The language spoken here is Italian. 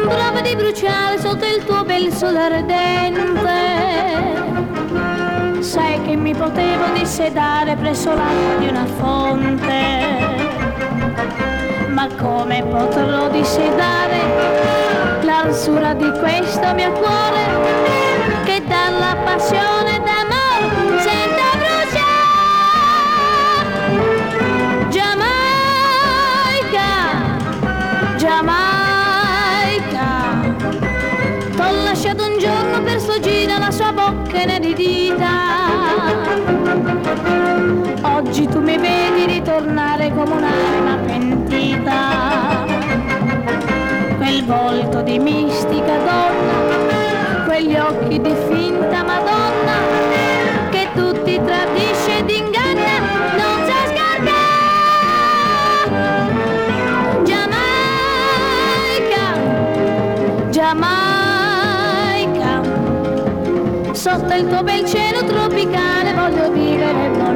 sembrava di bruciare sotto il tuo bel sole ardente. Sai che mi potevo dissedare presso l'acqua di una fonte, ma come potrò dissedare l'arsura di questo mio cuore che dalla passione d'amore sente bruciare? Giamaica, Giamaica, t'ho lasciato un giorno per sfuggire alla sua bocca inedita. Oggi tu mi vedi ritornare come un'anima pentita. Quel volto di mistica donna, quegli occhi di finta Madonna, che tutti tradisce ed inganna, non sa scardare. Giamaica, Giamaica, sotto il tuo bel cielo tropicale voglio vivere.